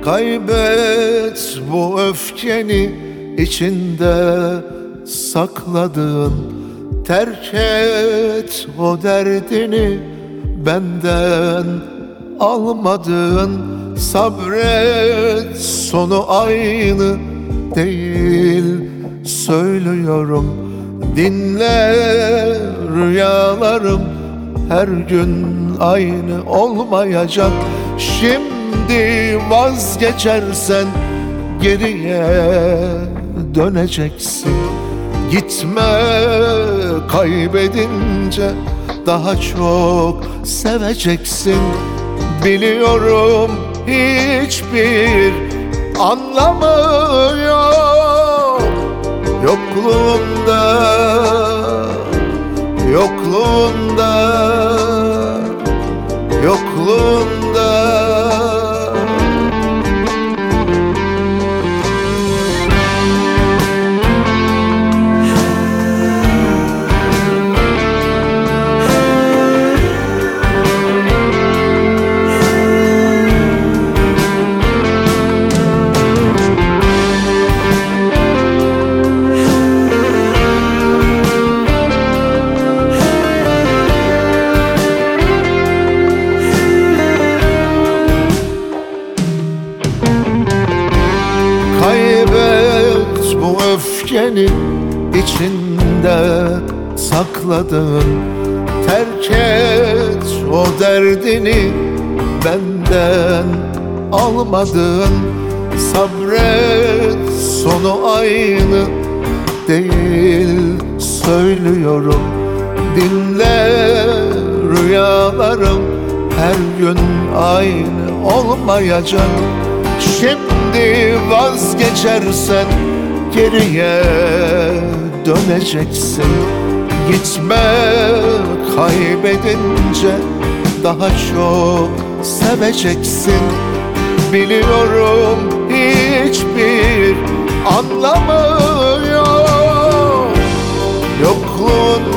Kaybet bu öfkeni içinde sakladığın, terk et o derdini benden almadığın. Sabret, sonu aynı değil söylüyorum. Dinle, rüyalarım her gün aynı olmayacak. Şimdi vazgeçersen geriye döneceksin. Gitme, kaybedince daha çok seveceksin. Biliyorum hiçbir anlamı yok yokluğunda, yokluğunda, yokluğunda. Kaybet bu öfkeni içinde sakladığın, terk et o derdini benden almadığın. Sabret, sonu aynı değil söylüyorum. Dinle, rüyalarım her gün aynı olmayacak. Şimdi vazgeçersen geriye döneceksin. Gitme, kaybedince daha çok seveceksin. Biliyorum hiçbir anlamı yok yokluğun